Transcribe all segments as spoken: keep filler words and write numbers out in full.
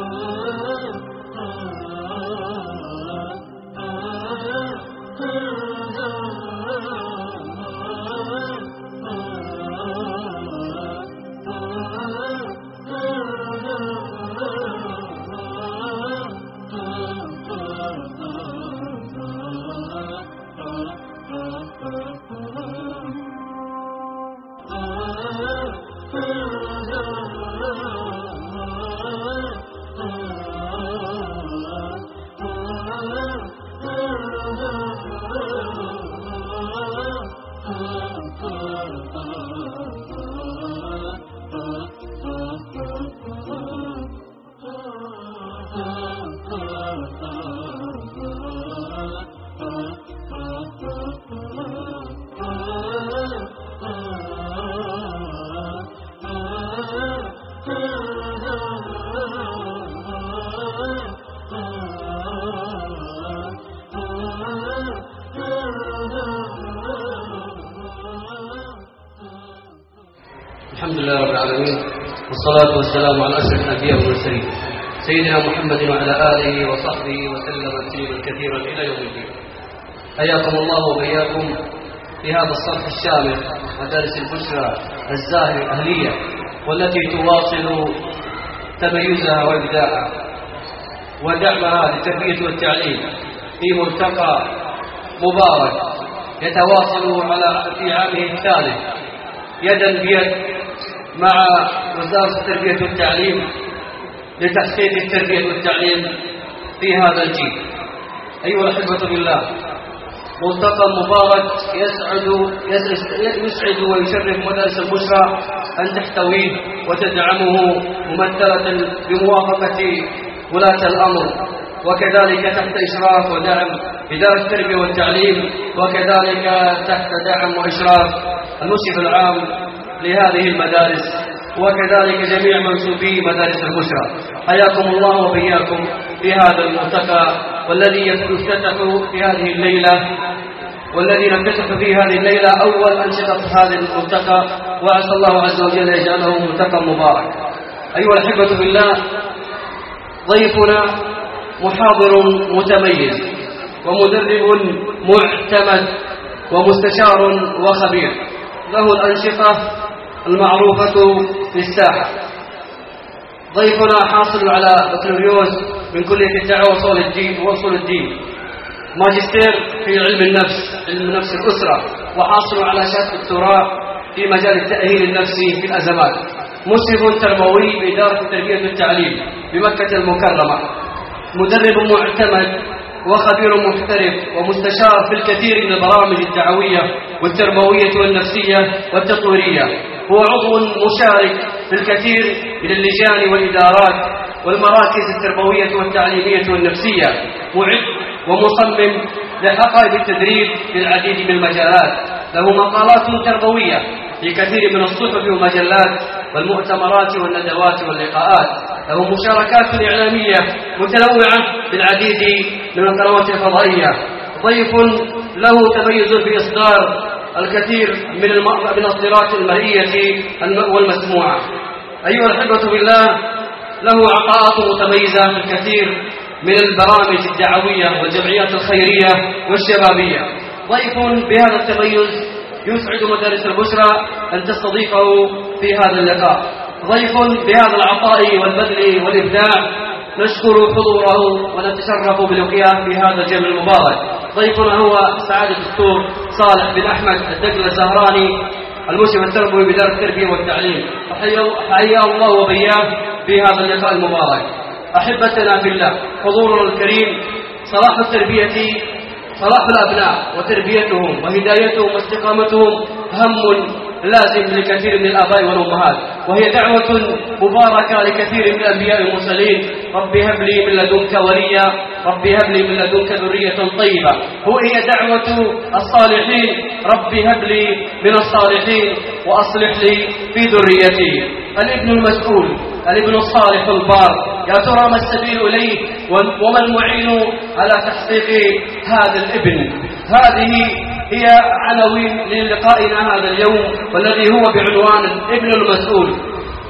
الحمد لله رب العالمين، والصلاة والسلام على أشرف الأنبياء والمرسلين سيدنا محمد وعلى آله وصحبه وسلم تسليما كثيرا إلى يوم الدين. حياكم الله وبياكم في هذا الصرح الشامل مدارس البشرى الزاهرة الأهلية، والتي تواصل تميزها وإبداعها ودعمها للتربية والتعليم في مرتقى مبارك يتواصل على في عامه الثالث يدا بيد مع وزارة التربية والتعليم لتحقيق التربية والتعليم في هذا الجيل. أيها الأحبة بالله، ملتقى مبارك يسعد يسعد ويشرف مدارس البشرى أن تحتويه وتدعمه ممثلة بموافقة ولاة الأمر، وكذلك تحت إشراف ودعم إدارة التربية والتعليم، وكذلك تحت دعم وإشراف المشرف العام لهذه المدارس، وكذلك جميع منسوبي مدارس البشرى. حياكم الله وبياكم في هذا الملتقى، والذي يفتتح في هذه الليلة والذي نفتتح في هذه الليلة أول أنشطة هذا الملتقى، وعسى الله عز وجل يجعله ملتقى مبارك. أيها الأحبة بالله، ضيفنا محاضر متميز ومدرب معتمد ومستشار وخبير، له الأنشطة المعروفة في الساحة. ضيفنا حاصل على بكالوريوس من كلية الدعوة وصول الدين وصول الدين، ماجستير في علم النفس علم نفس الأسرة، وحاصل على شهادة دكتوراه في مجال التأهيل النفسي في الأزمات، مشرف تربوي بإدارة التربية والتعليم بمكة المكرمة، مدرب معتمد وخبير محترف ومستشار في الكثير من البرامج الدعوية والتربوية والنفسية والتطويرية. هو عضو مشارك في الكثير من اللجان والإدارات والمراكز التربوية والتعليمية والنفسية، معد ومصمم لحقائب التدريب في العديد من المجالات، له مقالات تربوية في كثير من الصحف والمجلات والمؤتمرات والندوات واللقاءات، له مشاركات إعلامية متنوعة في العديد من القنوات الفضائية. ضيف له تميز في إصدار الكثير من المصدرات المرئية والمسموعة. أيها الأحبة بالله، له عطاءات متميزة في الكثير من البرامج الدعوية والجمعيات الخيرية والشبابية. ضيف بهذا التميز يسعد مدارس البشرى أن تستضيفه في هذا اللقاء. ضيف بهذا العطاء والبذل والإبداع نشكر حضوره ونتشرف بلقياه في هذا الجمع المبارك. ضيفنا هو سعادة الدكتور صالح بن أحمد الدقل الزهراني، المشرف التربوي بإدارة التربية والتعليم. حيا الله وبياه في هذا اللقاء المبارك. أحبتنا في الله، حضورنا الكريم، صلاح التربية صلاح الأبناء وتربيتهم وهدايتهم واستقامتهم هم لازم لكثير من الآباء والأمهات، وهي دعوة مباركة لكثير من الأنبياء والمرسلين. رب هب لي من لدنك وليا، رب هب لي من لدنك ذرية طيبة. وهي دعوة الصالحين، رب هب لي من الصالحين وأصلح لي في ذريتي. الابن المسؤول، الابن الصالح البار، يا ترى ما السبيل إليه وما المعين على تحقيق هذا الابن؟ هذه هي عناوين للقائنا هذا اليوم، والذي هو بعنوان الابن المسؤول.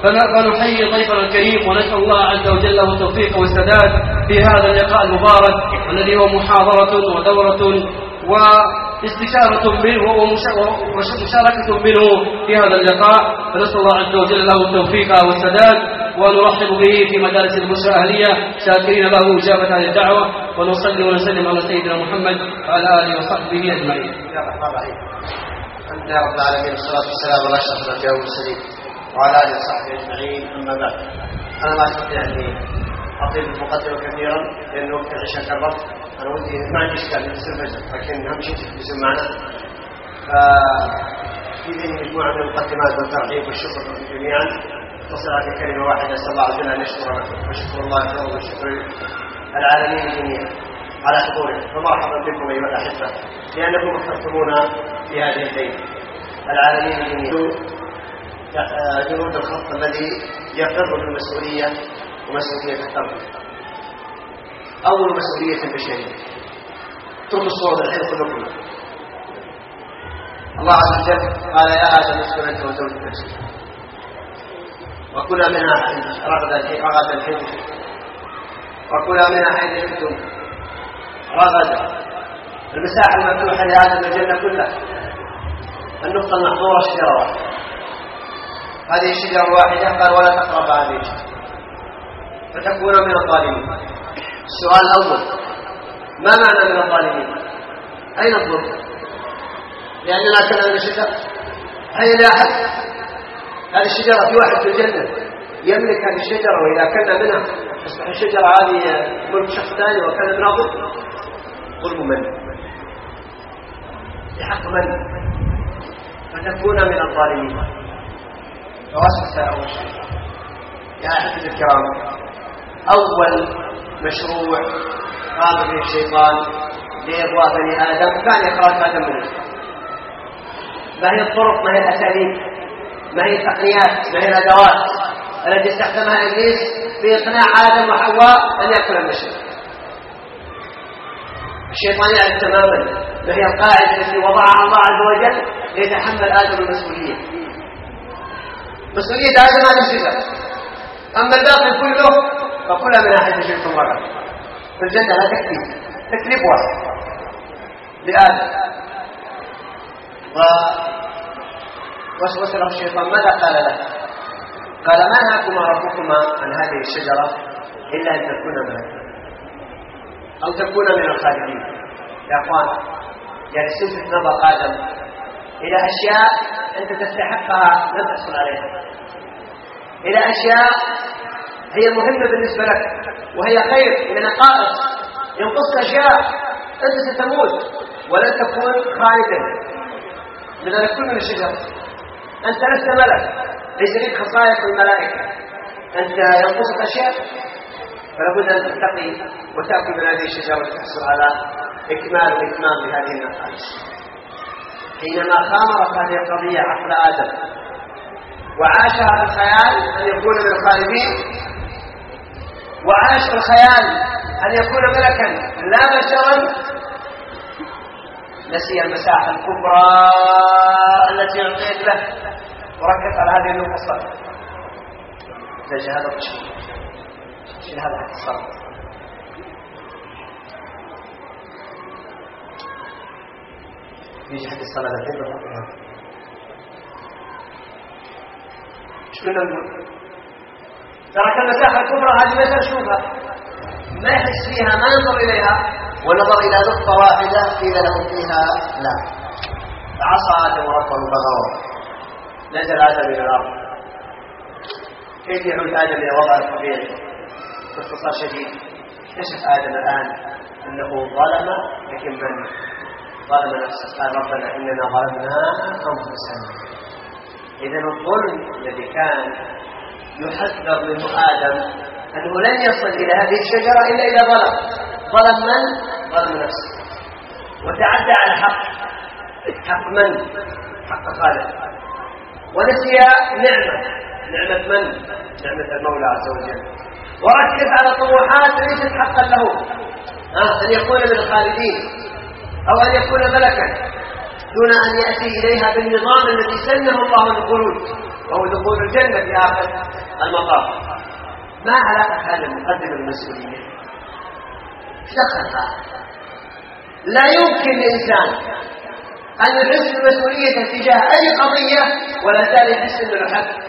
فنحيي ضيفنا الكريم ونسأل الله عز وجل له التوفيق والسداد في هذا اللقاء المبارك الذي هو محاضرة ودورة واستشارة منه ومشاركة منه في هذا اللقاء. فنسأل الله عز وجل له التوفيق والسداد ونرحب به في مدارس البشرى الأهلية شاكرين له إجابة هذه الدعوة، ونصلي ونسلم على سيدنا محمد وعلى آله وصحبه أجمعين. الحمد لله رب العالمين والصلاة والسلام على أشرف الأنبياء والمرسلين وعلى آله وصحبه أجمعين. أما بعد، أنا ما أستطيع أني أطيل المقدمة كثيرا لأن وقت العشاء قرب. أنا ودي ما عندي إشكال في الفجر، لكن أهم شيء تجلسون معنا. في ذهني مجموعة من المقدمات والترحيب والشكر لكم جميعا. تصل على كلمة واحدة، أسأل الله عز وجل أن يشكر لكم وشكر الله خير وشكر العالمين جميعا على حضوركم. فمرحبا بكم أيها الأحبة، لأنكم اخترتمونا في هذه الليلة. العالمين جميعا جنود الخط الذي يقر بالمسؤولية ومسؤولية التربية. أول مسؤولية البشرية، اتركوا الصور الحين كلكم. الله عز وجل قال يا آدم اسكن أنت وزوجك الجنة وكلا منها رغدا رغدا حيث وكلا منها حيث شئتم رغدا. المساحة المفتوحة لآدم الجنة كلها. النقطة المحظورة شجرة واحدة، هذه الشجرة واحدة قال ولا تقرب هذه الشجرة فتكون من الظالمين. السؤال الأول، ما معنى من الظالمين؟ أين الظلم؟ لأننا كنا من الشجرة هيا لا أحد. هذه الشجرة في واحد في الجنة يملك هذه الشجرة، وإذا كان منها تصبح الشجرة هذه ملك شخص ثاني وكان منها ظلم. ظلم من؟ بحق من؟ فتكون من الظالمين. فواسوس أول شيء يا أحبتي الكرام، أول مشروع قام به الشيطان لإغواء بني آدم كان إخراج آدم من الجنة. ما هي الطرق، ما هي الأساليب، ما هي التقنيات، ما هي الأدوات التي استخدمها إبليس في إقناع آدم وحواء أن يأكل من الشجرة؟ الشيطان يعرف تماما ما هي القاعدة التي وضعها الله عز وجل ليتحمل آدم المسؤولية. مسؤولية آدم هذا الشجرة، أما الباقي كله فكلها من أحد شئتم رغدا. في الجنة لا تكفي تكليف واحد لآدم. ووسوس له الشيطان، ماذا قال له؟ قال ما نهاكما ربكما عن هذه الشجرة إلا أن تكونا ملكا أو تكونا من الخالدين. يا أخوان، يعني سلفت نظر آدم إلى أشياء أنت تستحقها لن تحصل عليها، إلى أشياء هي مهمة بالنسبة لك وهي خير إلى نقائص. ينقص أشياء أنت ستموت ولن تكون خالدا. لذلك كل من الشجر أنت لست ملك، ليس لك خصائص الملائكة، أنت ينقصك أشياء، فلا بد أن تتقي وتأكل من هذه الشجرة وتحصل على إكمال وإتمام لهذه النقائص. حينما خامرت هذه القضية عقل آدم وعاشها الخيال أن يكون من الخالدين، وعاش الخيال أن يكون ملكا لا بشرا، نسي المساحة الكبرى التي أعطيت له وركز على هذه النقطة. ليش هذا التشكيل؟ شيل هذا حق الصلاة. يجي حق الصلاة الحين بفضلها. ايش كنا نقول؟ ترك المساحة الكبرى هذه ما نشوفها، ما يحس فيها، ما ينظر إليها، ونظر إلى نقطة واحدة قيل له فيها لا. فعصى آدم ربه فغوى، نزل آدم إلى الأرض. كيف يعود آدم إلى وضعه الطبيعي؟ باختصار شديد، اكتشف آدم الآن أنه ظلم، لكن من ظلم نفسه؟ قال ربنا إننا ظلمنا أنفسنا. إذن الظلم الذي كان يحذر منه آدم أنه لن يصل إلى هذه الشجرة إلا إذا ظلم. ظلم من؟ ظلم نفسه، وتعدى على الحق. حق من؟ حق خالق. ونسي نعمة نعمة من؟ نعمة المولى عز وجل. وركز على طموحات ليست حقا له، أن يكون من الخالدين أو أن يكون ملكا، دون أن يأتي إليها بالنظام الذي سنه الله للخلود وهو دخول الجنة في آخر المطاف. ما علاقة هذا المقدم بالمسؤولية؟ ايش دخلها؟ لا يمكن للإنسان أن يحس بالمسؤولية تجاه أي قضية ولا زال يحس أنه له حق.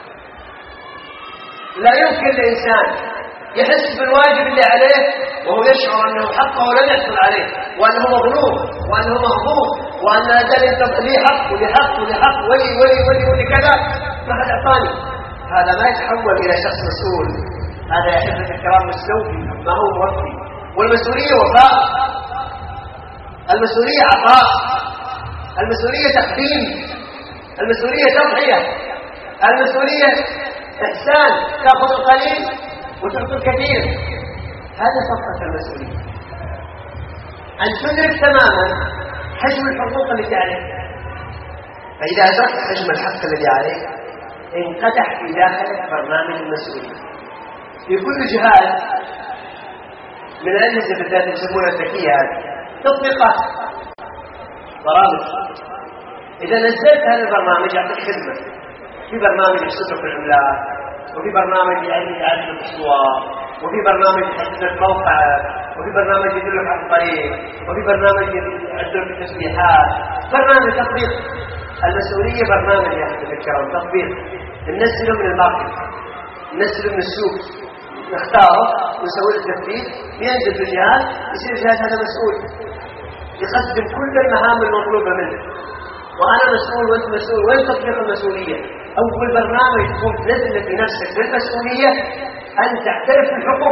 لا يمكن للإنسان يحس بالواجب اللي عليه وهو يشعر أنه حقه لم يحصل عليه، وأنه مظلوم، وأنه مهضوم، وأن هذا لي حق ولي حق ولي حق ولي ولي ولي ولي كذا ما حد أعطاني. هذا ما يتحول إلى شخص مسؤول، هذا يا أحبة الكرام مسلوبي، ما هو مربي. والمسؤولية وفاء، المسؤولية عطاء، المسؤولية تقديم، المسؤولية تضحية، المسؤولية إحسان، تأخذ القليل وتعطي الكثير. هذا فقط المسؤولية، أن تدرك تماما حجم الحقوق التي عليك. فإذا أدركت حجم الحق الذي عليك انقدح في داخلك برنامج المسؤولية. في كل جهاز من الأجهزة بالذات يسمونها الذكيات تطبيقات برامج. إذا نزلت هذا البرنامج يعطيك خدمة. في برنامج يحسبك العملات، وفي برنامج يعدل الأسواق، وفي برنامج يحدد لك موقعك، وفي برنامج يدلك على الطريق، وفي برنامج يعدل لك التسبيحات. برنامج تطبيق. المسؤولية برنامج يا أخي الكرام تطبيق. ننزله من الماركت، ننزله من السوق، نختاره ونسوي له تثبيت، ينزل في الجهاز، يصير الجهاز هذا مسؤول، يقدم كل المهام المطلوبة منه. وأنا مسؤول وأنت مسؤول. وين تطبيق المسؤولية؟ أول برنامج تكون تنزل في نفسك بالمسؤولية أن تعترف بالحقوق.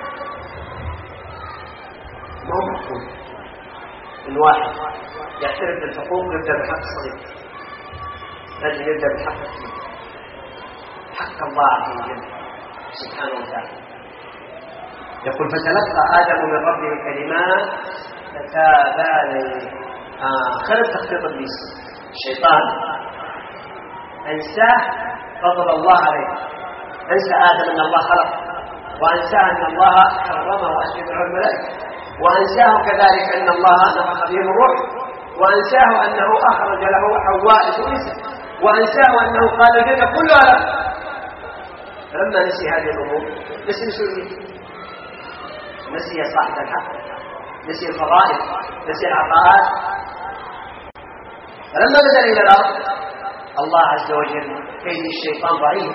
ما هو مفهوم إن واحد يعترف بالحقوق يبدأ بحق صغير، لازم يبدأ بحق صغير، حق الله عز وجل سبحانه وتعالى. يقول فتلقى آدم من ربه كلمات فتاب عليه. آخر تخطيط إبليس الشيطان أنساه فضل الله عليه، أنسى آدم أن الله خلق، وأنساه أن الله حرمه وأسجد له الملائكة، وأنساه كذلك أن الله نفخ فيه الروح، وأنساه أنه أخرج له حواء وإنسا، وأنساه أنه قال الجنة كلها له. فلما نسي هذه الأمور نسي مسؤوليته، نسي صاحب الحق، نسي الفضائل، نسي العطاءات. فلما نزل إلى الأرض الله عز وجل كيد الشيطان ضعيف،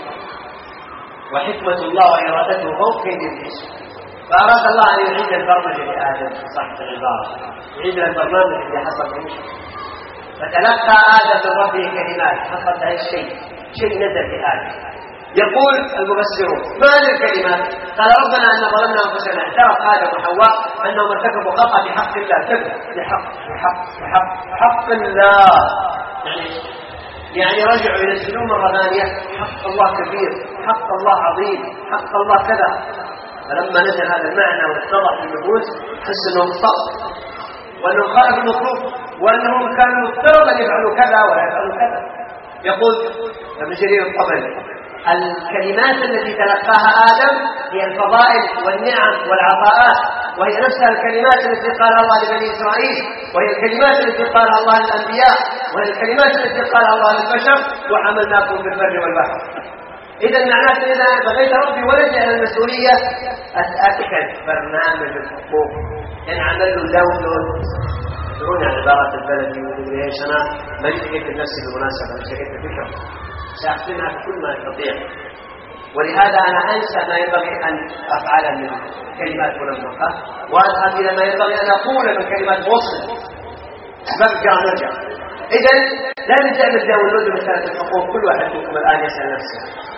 وحكمة الله وإرادته فوق كيد إبليس. فأراد الله أن يعيد البرنامج لآدم صاحب العبارة، يعيد البرنامج اللي حصل في مشكلة. فتلقى آدم من ربه كلمات، حصل هذا الشيء، شيء نزل في آدم. يقول المفسرون ما هذه الكلمات؟ قال ربنا أن ظلمنا أنفسنا، اعترف آدم وحواء أنهم ارتكبوا خطأ بحق الله، كذب بحق بحق بحق حق الله. يعني يعني رجعوا ينزلون مرة ثانية حق الله كبير، حق الله عظيم، حق الله كذا. فلما نزل هذا المعنى واتضح في النفوس حس أنهم صدق، وأنهم خالفوا المطلوب، وأنهم كانوا مفترض أن يفعلوا كذا ولا يفعلوا كذا. يقول ابن جرير الطبري الكلمات التي تلقاها آدم هي الفضائل والنعم والعطاءات، وهي نفسها الكلمات التي قالها الله لبني إسرائيل، وهي الكلمات التي قالها الله للأنبياء، وهي الكلمات التي قالها الله للبشر وحملناكم في البر والبحر. إذا معناه إذا بغيت ربي ولدي على المسؤولية أتأكد برنامج الحقوق إن عمل له داونلود. تدرون عن عبارة البلدي ويقول ايش أنا ما لقيت نفسي بالمناسبة، مش لقيت فكرة سأختمها بكل ما استطيع. ولهذا أنا أنسى ما ينبغي أن أفعله من كلمات منمقة وأذهب إلى ما ينبغي أن أقول من كلمات وصل، برجع نرجع. إذن لازم تعمل داونلود مسألة الحقوق. كل واحد منكم الآن يسأل نفسه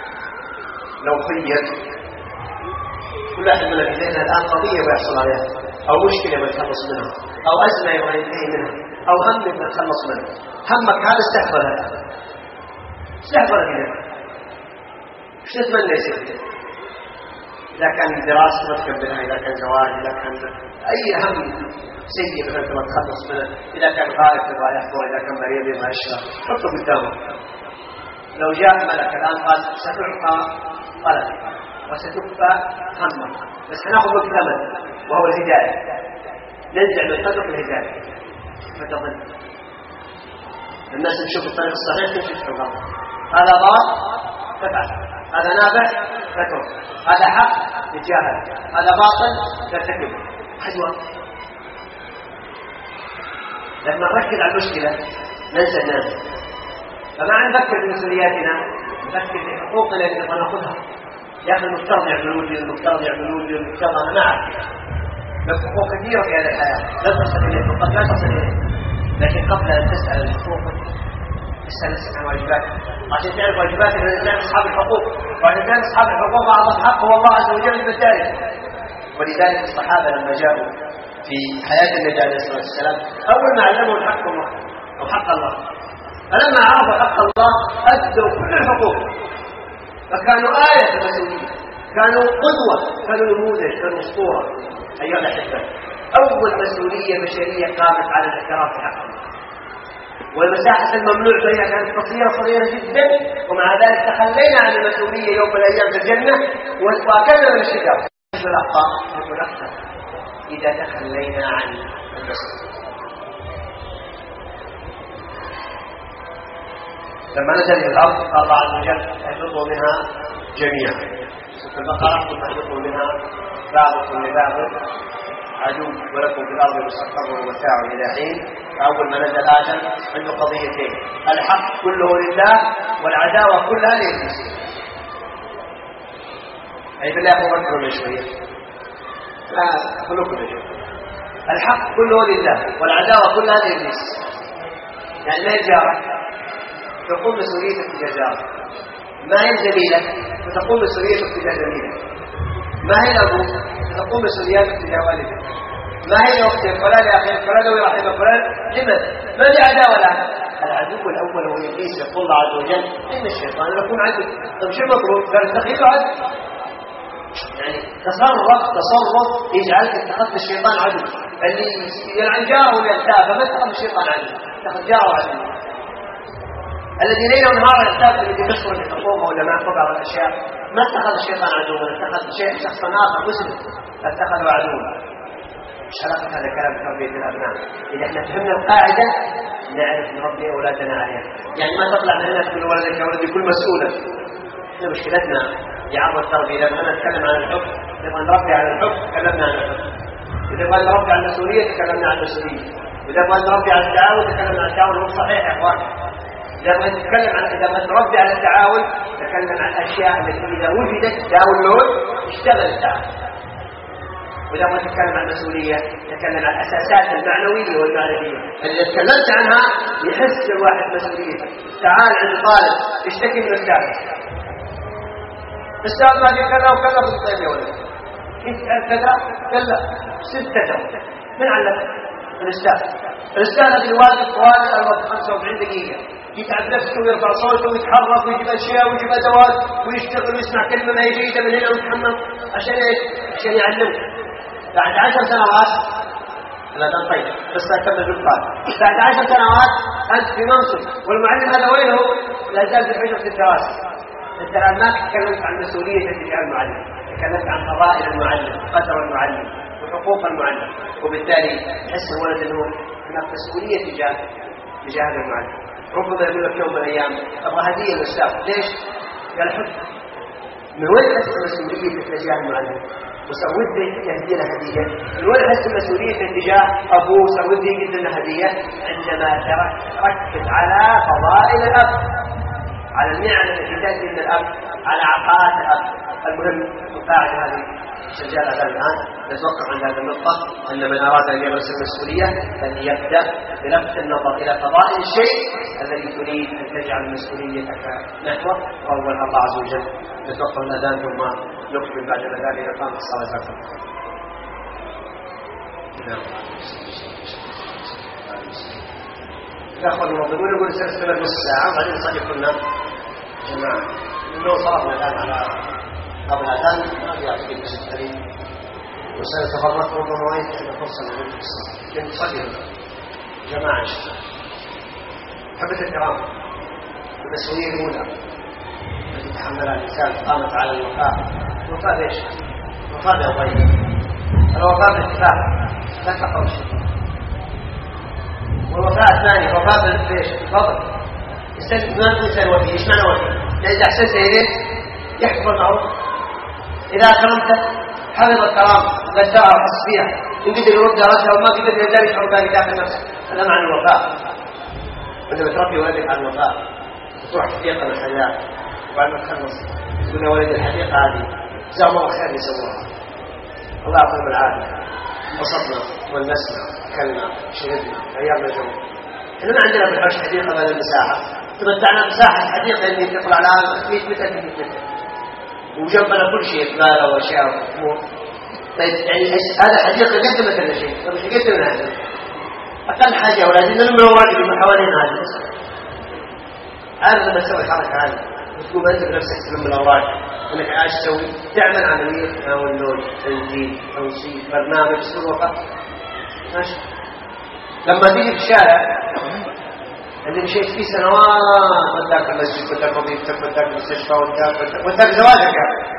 لو خير، كل واحد من الذين الآن قضية ويحصل عليها، أو مشكلة ويتخلص منها، أو أزمة يبغى ينتهي منها، أو هم يبغى يتخلص منها. همك هذا استحضر هذا، استحضر هنا. وش تتمنى يصير؟ إذا كان دراسة ما تكملها، إذا كان زواج، إذا كان أي هم سيء مثلا تبغى تخلص منه، إذا كان غائب تبغى يحضر، إذا كان مريض يبغى يشفى، حطه قدامك. لو جاء ملك الآن قال ستعطى طلب وستكفى همك، بس حناخذ وقت ثمن وهو الهداية. ننزع من قدر الهداية فتظل الناس تشوف الطريق الصحيح تمشي في الغلط. هذا ضار تفعل، هذا نافع تترك، هذا حق تتجاهل، هذا باطل ترتكبه. حجوة. لما نركز على المشكلة ننسى الناس، فما نفكر بمسؤولياتنا، نفكر بحقوقنا اللي نبغى ناخذها. يا اخي المفترض يعملون لي، المفترض يعملون لي، المفترض انا ما اعرف. لك حقوق كثيرة في هذه الحياة لا تصل إليه، فقط لا تصل إليه. لكن قبل أن تسأل الحقوق اسأل نفسك عن واجباتك، عشان تعرف واجباتك لازم تعرف أصحاب الحقوق، وعشان تعرف أصحاب الحقوق أعظم حق هو الله عز وجل بالتالي. ولذلك الصحابة لما جاءوا في حياة النبي عليه الصلاة والسلام أول ما علموا الحق الله أو حق الله، فلما عرفوا حق الله أدوا كل الحقوق، فكانوا آية مسؤولية، كانوا قدوة، كانوا نموذج، كانوا أسطورة. أيها الأحبة، أول مسؤولية بشرية قامت على الاعتراف بحق الله، والمساحة الممنوع فيها كانت قصيرة صغيرة جدا، ومع ذلك تخلينا عن المسؤولية يوم من الأيام في الجنة وأكلنا من الشجار. الأخطاء نقول أكثر إذا تخلينا عن المسؤولية. لما نزل في الأرض قال الله عز وجل اهبطوا منها جميعا. في البقرة ثم اهبطوا منها بعضكم لبعض عدو ولكم في الأرض مستقر ومتاع إلى حين. فأول ما نزل آدم عنده قضيتين، الحق كله لله والعداوة كلها لإبليس. أي بالله أفكروا من شوية، لا خلوكم من شوية. الحق كله لله والعداوة كلها لإبليس. يعني ما يجارك تقوم مسؤوليتك تجاه جارك، ما هي الجميلة فتقوم مسؤوليتك تجاه جميلك، ما هي الأبو فتقوم مسؤولياتك تجاه والدك، ما هي أختك ولا لأخيك ولا لو يرحمك ولا لمن. ما في عداوة له. العدو الأول هو إبليس. يقول الله عز وجل إن الشيطان لكم عدو. طيب شو المطلوب؟ قال اتخذ عدو، يعني تصرف تصرف يجعلك اتخذت الشيطان عدو. اللي يلعن جاره ويغتاب فما اتخذ الشيطان عدو، اتخذ جاره عدو. الذي ليل ونهار يغتاب الذي يشكر الحقوق ولا ما يحفظ بعض الاشياء ما اتخذ الشيطان عدوا، اتخذ شيء شخصا اخر مسلم فاتخذه عدوا. ايش علاقه هذا الكلام بتربيه الابناء؟ اذا احنا فهمنا القاعده نعرف نربي اولادنا عليها. يعني ما تطلع من هنا تقول ولدك يا ولدي كل مسؤوله. احنا مشكلتنا في عرض التربيه لما نتكلم عن الحب نبغى نربي على الحب تكلمنا عن الحب، اذا نبغى نربي على المسؤوليه تكلمنا عن المسؤوليه، واذا نبغى نربي على التعاون تكلمنا عن التعاون. هو صحيح يا اخوان، إذا ما نتكلم عن إذا ما نربي على التعاون نتكلم عن الأشياء التي إذا وجدت داونلود اشتغل التعاون. وإذا ما نتكلم عن المسؤولية نتكلم عن الأساسات المعنوية والمعنوية اللي تكلمت عنها يحس الواحد مسؤوليته. تعال عند طالب يشتكي من الأستاذ، الأستاذ ما في كذا وكذا في الطيب يا ولد، كيف تعرف كذا؟ كلا ست كذا. من علمك؟ الأستاذ. الأستاذ اللي واقف واقف الوقت خمسة وأربعين دقيقة يتعب نفسه ويرفع صوته ويتحرك ويجيب اشياء ويجيب ادوات ويشتغل ويسمع كلمه ما هي جيده من هنا ويتحمل عشان ايش؟ عشان يعلمك. بعد عشر سنوات لا تنطيق بس اكمل بالقال، بعد عشر سنوات انت في منصب والمعلم هذا وين هو؟ لا زال في حجره الدراسه. انت الان ما تكلمت عن مسؤوليه تجاه المعلم، تكلمت عن فضائل المعلم، قدر المعلم وحقوق المعلم، وبالتالي يحس الولد انه هناك مسؤوليه تجاه تجاه هذا المعلم. ربما يقول لك يوم من الايام ابغى هديه للاستاذ، ليش؟ قال حب. من وين حس المسؤوليه تجاه المعلم؟ وسودي يهدي له هديه. من وين حس المسؤوليه تجاه ابوه؟ سودي يقدم له هديه. عندما تركز على فضائل الاب، على النعم التي تاتي من الاب، على عطاءات الاب. المهم القاعده هذه سجلها الان نتوقف عند هذه النقطه، ان من اراد ان يمارس المسؤوليه فليبدا بلفت النظر الى فضائل الشيء الذي تريد ان تجعل مسؤوليتك نحوه، وهو الله عز وجل. نتوقف الاذان ثم نكمل بعد ذلك الى اقامه الصلاه. الاخوه المنظمون يقول سنستمر نص ساعه وبعدين نصلي كلنا جماعه، انه صرفنا الان على قبل الأذان ما في أعتقد بسترين وسنتفرق ربما وإن كان فرصة لنجد الصلاة لكن صلي جماعة الشباب. حبة الكرام، المسؤولية الأولى التي تحملها الإنسان قامت على الوفاء. الوفاء ليش؟ الوفاء بالغيب، الوفاء بالاتفاق لا تقرب شيء. والوفاء الثاني الوفاء بالفضل إنسان ما إنسان وفي، إيش معنى وفي؟ يعني إذا أحسنت إليه يحفظ المعروف، إذا أكرمته حفظ الكرام غداء وحس فيها، إن قدر يرد راسه وما قدر يزال يشعر ذلك داخل نفسه. هذا معنى الوفاء. عندما تربي ولدك على الوفاء تروح حقيقة من الحياة، وبعد ما تخلص تقول يا ولد الحقيقة هذه جزاه الله خير يسووها، الله يعطيهم العافية، انبسطنا ونسنا أكلنا شربنا غيرنا جو. احنا ما عندنا في الحوش حديقة ولا المساحة، تمتعنا مساحة حديقة اللي تطلع لها مئة متر في مئة متر، وجنبنا كل شيء زبالة واشياء وامور. طيب يعني هذا حديقة قدمت لنا شيء، طيب ايش قدمنا هذا؟ اقل حاجة ولازم نلم الورق اللي حوالين هذا. عارف لما تسوي حركة هذه وتقوم انت بنفسك تلم الاوراق انك عايش تسوي، تعمل عملية داونلود، تنزيل، توصيل، برنامج سلوكة ماشي. لما تيجي في الشارع اللي مشيت فيه سنوات، وداك المسجد وداك وظيفتك وداك المستشفى وداك وداك زواجك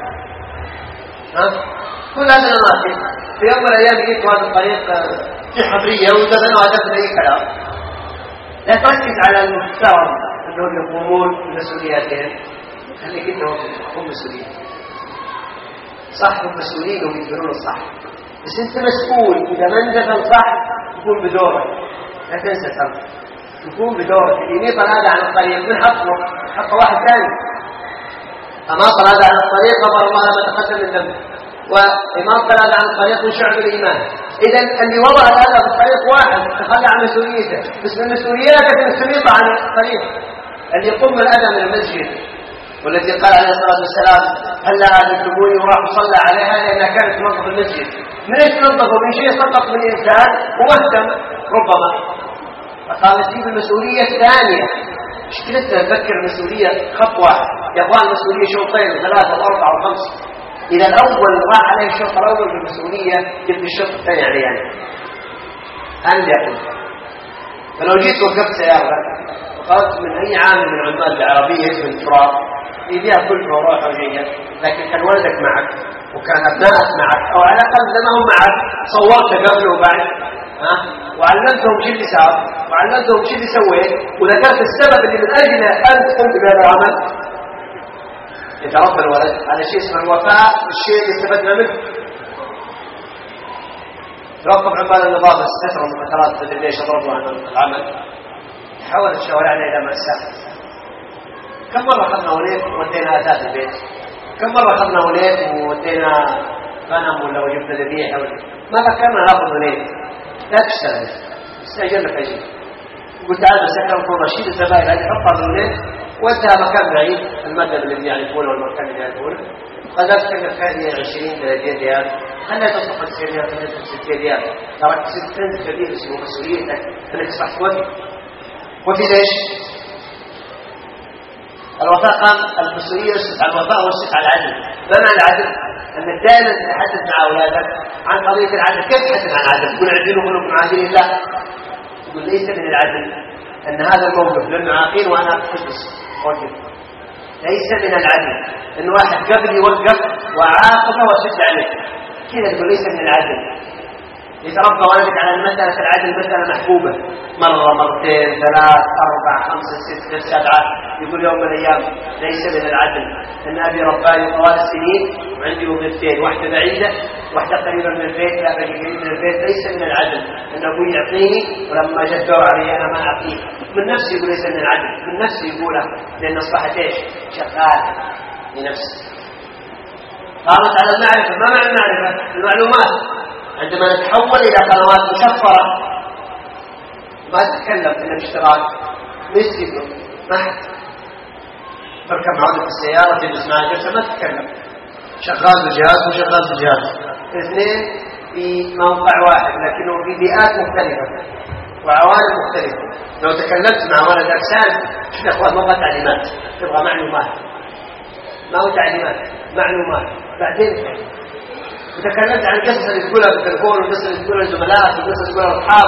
ها، كل هذا الأماكن في يوم من الأيام جيت هذا الطريق في حضرية ودفن وهدفن أي كلام. لا تركز على المفترض أنهم يقومون بمسؤولياتهم، خليك أنت هم مسؤولين صح، هم مسؤولين ويقدرون الصح، بس أنت مسؤول. إذا ما اندفن صح تكون بدورك، لا تنسى ترى تكون بدورك. اللي يطلع هذا عن الطريق من حقه حق واحد ثاني، أما طلع هذا عن الطريق غفر الله ما تقدم من ذنبه، وإما طلع هذا عن الطريق من شعب الإيمان. إذا اللي وضع هذا في الطريق واحد تخلى عن مسؤوليته، بس من مسؤولياتك أن تسلط عن الطريق. اللي يقوم من الأذى من المسجد، والذي قال عليه الصلاة والسلام هلا أذنتموني وراح صلى عليها لأنها كانت تنظف المسجد. من ايش تنظفه؟ من شيء سقط من إنسان ومهتم ربما، فقال نسيب المسؤولية الثانية. مشكلتنا نفكر المسؤولية خطوة، يا اخوان المسؤولية شوطين وثلاثة وأربعة وخمسة. إذا الأول راح عليه الشوط الأول بالمسؤولية يبدي الشوط الثاني عليه يعني أنا يقول. فلو جيت وقفت سيارة وقالت من أي عامل من عمال العربية يدفن التراب يبيع كل وروحه وجية، لكن كان ولدك معك وكان أبنائك معك أو على الأقل لما هم معك صورت قبل وبعد ها، وعلمتهم شو اللي صار وعلمتهم شو اللي سويت وذكرت السبب اللي من أجله أنت قمت بهذا العمل، يتربى الولد. هذا شيء اسمه الوفاء، الشيء اللي استفدنا منه. توقف عمال النظافة فترة من فترات تدري ليش أضربوا عن العمل، حاولت شوارعنا إلى مأساة. كم مرة أخذنا وليد وودينا أثاث البيت، كم مرة أخذنا وليد وودينا غنم ولا وجبنا ذبيحة ولا ما فكرنا ناخذ وليد. لا تشتغل، استأجر لك أجيب. قلت تعال بسكر كون رشيد الزبائن هذه حطها بالوليد وانتهى مكان بعيد، المدن اللي يعرفونه والمكان اللي يعرفونه. قدرت تكلف هذه عشرين ثلاثين ريال، خلها تصبح خمسين ريال خلها ستين ريال، تراك ستين كبير اسمه مسؤوليتك انك تصبح وفي. وفي ليش؟ الوفاء قام المسؤولية يسقط على الوفاء ويسقط على العدل. ما معنى العدل؟ أنك دائما تتحدث مع أولادك عن قضية العدل. كيف تتحدث عن العدل؟ تقول عدلوا كلكم عادلين؟ لا، تقول ليس من العدل أن هذا الموقف للمعاقين وأنا أحبس وقف. ليس من العدل أن واحد قبل يوقف وعاقبه وشد عليه كذا، تقول ليس من العدل. يتربى ولدك على المسألة العدل مسألة محبوبة، مرة مرتين ثلاث أربع خمسة ستة سبعة، يقول يوم من الأيام ليس من العدل أن أبي رباني طوال السنين وعندي وظيفتين، واحدة بعيدة واحدة قريبة من البيت، لا بقي قريب من البيت. ليس من العدل أن أبوي يعطيني ولما جاء الدور علي أنا ما أعطيه. من نفسي يقول ليس من العدل، من نفسي يقولها لأن أصبحت إيش؟ شغال لنفسي. قامت على المعرفة. ما معنى المعرفة؟ المعلومات. عندما نتحول إلى قنوات مشفرة ما تتكلم إلا باشتراك مسجد ما حد تركب معه في السيارة تجلس معه جلسة ما تتكلم، شغال بجهاز وشغال بجهاز، الاثنين في موقع واحد لكنه في بيئات مختلفة وعوالم مختلفة. لو تكلمت مع ولد أجسام شو أخوات ما بغى تعليمات، تبغى معلومات، ما هو تعليمات معلومات. بعدين وتكلمت عن القصص اللي تقولها بالتليفون والقصص اللي تقولها للزملاء والقصص اللي تقولها لاصحابك،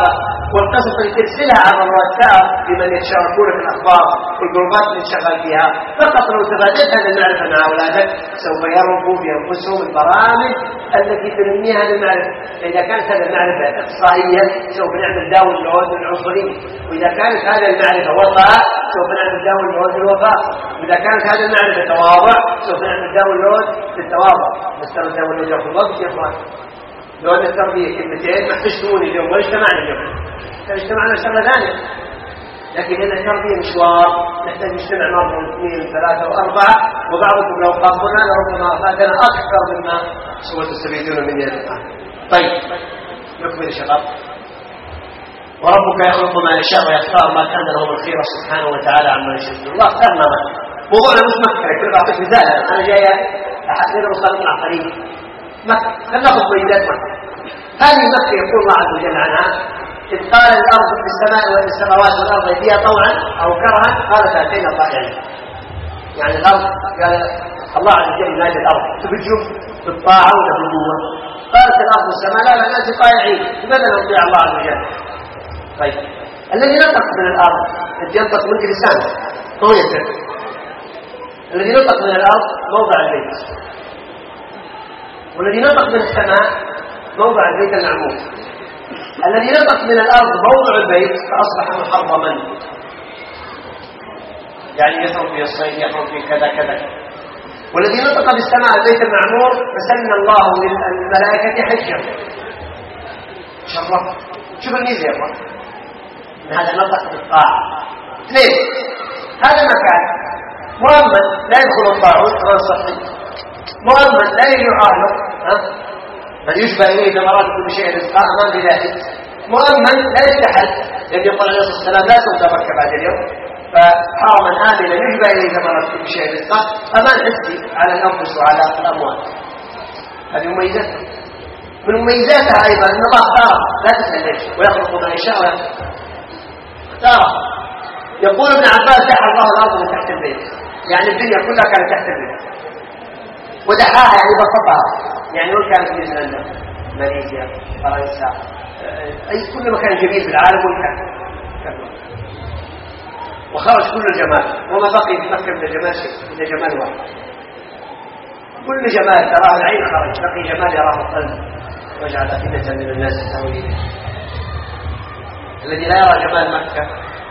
والقصص اللي ترسلها على الواتساب لمن يتشاركون في الأخبار والجروبات اللي تشغل فيها، فقط لو تبادلت هذه المعرفة مع أولادك سوف يربوا بأنفسهم البرامج التي تنمي هذه المعرفة. إذا كانت هذه المعرفة إقصائية سوف نعمل داونلود للعنصرية، وإذا كانت هذه المعرفة وفاء سوف نعمل داونلود للوفاء، وإذا كانت هذه المعرفة تواضع سوف نعمل داونلود للتواضع. بس ترى الداونلود يأخذ وقت يا إخوان. لو أن التربية كلمتين ما تشتموني اليوم ولا اجتمعنا اليوم، اجتمعنا شغلة ثانية. لكن هنا التربية مشوار، نحتاج نجتمع مرة واثنين وثلاثة وأربعة، وبعضكم لو قابلنا لربما أفادنا أكثر مما سوى تستفيدون مني الآن. طيب نكمل يا شباب. وربك يخلق ما يشاء ويختار ما كان لهم الخير سبحانه وتعالى عما يشاء. الله اختار ما بقى. موضوعنا مش مكة، كل بعطيك مثال. أنا جاي أحسن وصلت مع قريب مكة، خلينا ناخذ ميزات مكة. هذه مكة يقول الله عز وجل عنها: إذ قال الأرض في السماء والسماوات والأرض فيها طوعا أو كرها قالت أتينا طائعين. يعني الأرض قال الله عز وجل نادى الأرض تبجوا بالطاعة ولا بالقوة؟ قالت الأرض والسماء لا لا نأتي طائعين، لماذا نطيع الله عز وجل؟ طيب الذي نطق من الأرض الذي ينطق من لسانه هو يسر. الذي نطق من الأرض موضع البيت، والذي نطق من السماء موضع البيت المعمور. الذي نطق من الأرض موضع البيت فأصبح محرما، يعني يحرم في الصيد، يحرم في كذا كذا. والذي نطق بالسماء البيت المعمور فسن الله للملائكة حجا شرف. شوف الميزة يا أخوان، من هذا نطق بالطاعة. اثنين، هذا المكان مؤمن لا يدخل الطاعون غير صحي، مؤمن لا يعانق من يشبه إليه ثمرات كل شيء رزقا أمام بذلك، مؤمن لا يستحل، لأن يقول عليه الصلاة والسلام لا تنتبك بعد اليوم، فحرما آمنا يشبه إليه ثمرات كل شيء رزقا، أمان حسي على الأنفس وعلى الأموال. هذه مميزات. من مميزاتها أيضا أن الله اختار، لا تسأل ليش، ويخلق ما يشاء اختار. يقول ابن عباس: دحى الله الأرض من تحت البيت، يعني الدنيا كلها كانت تحت البيت. ودحاها يعني بسطها، يعني وين كانت نيوزيلندا، ماليزيا، فرنسا، أي كل مكان جميل في العالم والكان وخرج كل الجمال، وما بقي في مكة من الجمال شيء إلا جمال واحد. كل جمال تراه العين خرج، بقي جمال يراه القلب، وجعل أفئدة من الناس تهوي إليه. الذي لا يرى جمال مكة